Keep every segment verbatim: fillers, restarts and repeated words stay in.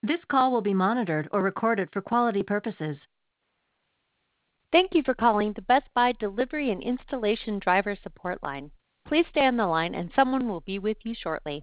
This call will be monitored or recorded for quality purposes. Thank you for calling the Best Buy Delivery and Installation Driver Support Line. Please stay on the line and someone will be with you shortly.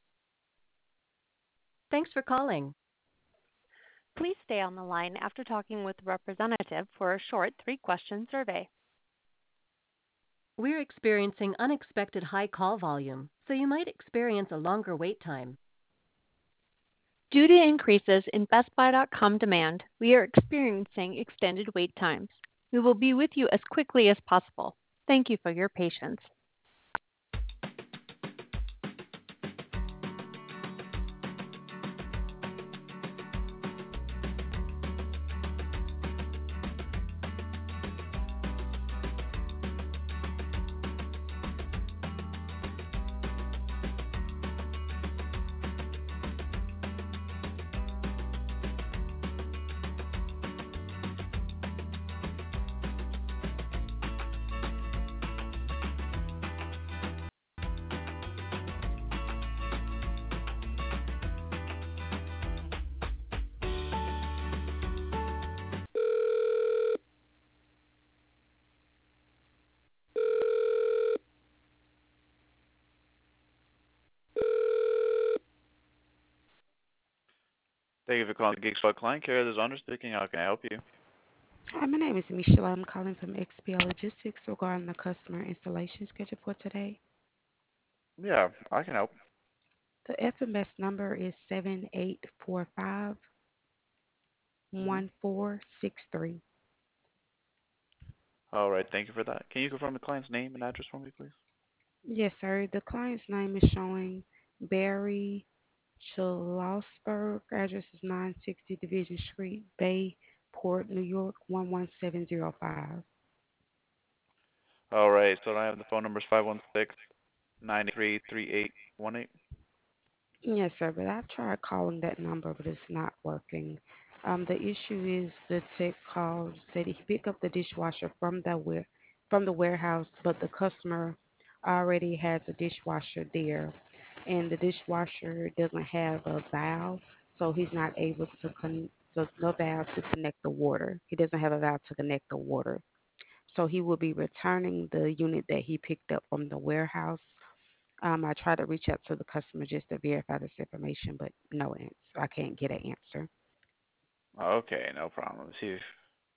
Thanks for calling. Please stay on the line after talking with a representative for a short three-question survey. We're experiencing unexpected high call volume, so you might experience a longer wait time. Due to increases in Best Buy dot com demand, we are experiencing extended wait times. We will be with you as quickly as possible. Thank you for your patience. Thank you for calling Geek Squad Client Care. This is Andre speaking. How can I help you? Hi, my name is Michelle. I'm calling from X P L Logistics regarding the customer installation schedule for today. Yeah, I can help. The F M S number is seven eight four five Mm-hmm. one four six three. All right, thank you for that. Can you confirm the client's name and address for me, please? Yes, sir. The client's name is showing Barry Schlossberg. Address is nine sixty Division Street, Bayport, New York, one one seven zero five. All right, so I have the phone numbers five one six, nine three three eight one eight. Yes, sir, but I've tried calling that number, but it's not working. Um, the issue is the tech called, said he picked up the dishwasher from the ware, from the warehouse, but the customer already has a dishwasher there, and the dishwasher doesn't have a valve, so he's not able to con- so no valve to connect the water. He doesn't have a valve to connect the water, so he will be returning the unit that he picked up from the warehouse. um, I tried to reach out to the customer just to verify this information, but no answer. I can't get an answer. Okay, no problem. Let's see. If,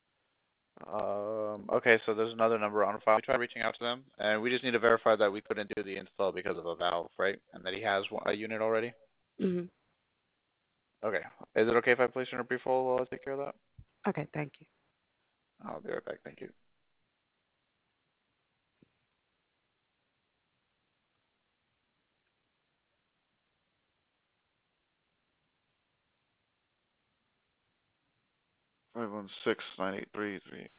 um, okay, so there's another number on file. We tried reaching out to them, and we just need to verify that we couldn't do the install because of a valve, right? And that he has one, a unit already. Hmm. Okay. Is it okay if I place you in a brief hold while I take care of that? Okay, thank you. I'll be right back. Thank you. Five one six nine eight three three.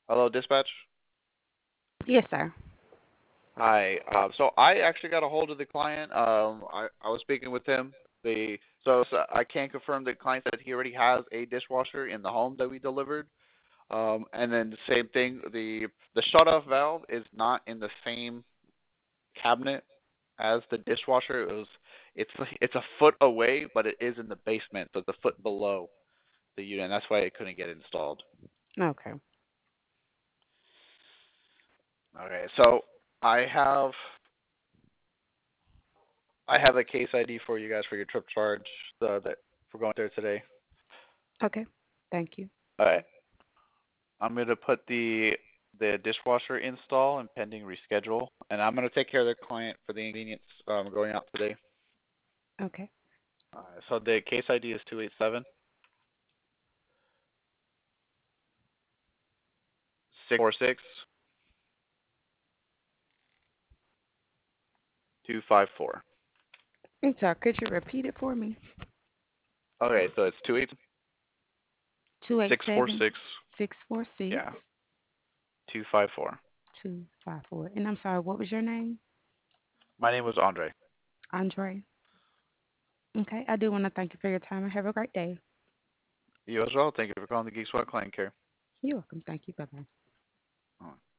Hello, dispatch. Yes, sir. Hi. Uh, so I actually got a hold of the client. Um, I, I was speaking with him. The so, so I can confirm the client said he already has a dishwasher in the home that we delivered. Um, and then the same thing. The the shut off valve is not in the same cabinet as the dishwasher. It was it's it's a foot away, but it is in the basement, so it's a foot below the unit. And that's why it couldn't get installed. Okay. Okay, so I have I have a case I D for you guys for your trip charge uh, that for going there today. Okay. Thank you. All right, I'm gonna put the the dishwasher install and pending reschedule, and I'm gonna take care of the client for the inconvenience um, going out today. Okay. Uh, so the case I D is two eight seven six four six two five four. I'm sorry. Could you repeat it for me? Okay, so it's two eight Two eight six four seven six six four six yeah two five four. two five four. And I'm sorry. What was your name? My name was Andre. Andre. Okay. I do want to thank you for your time and have a great day. You as well. Thank you for calling the Geek Squad Client Care. You're welcome. Thank you. Bye bye. Uh,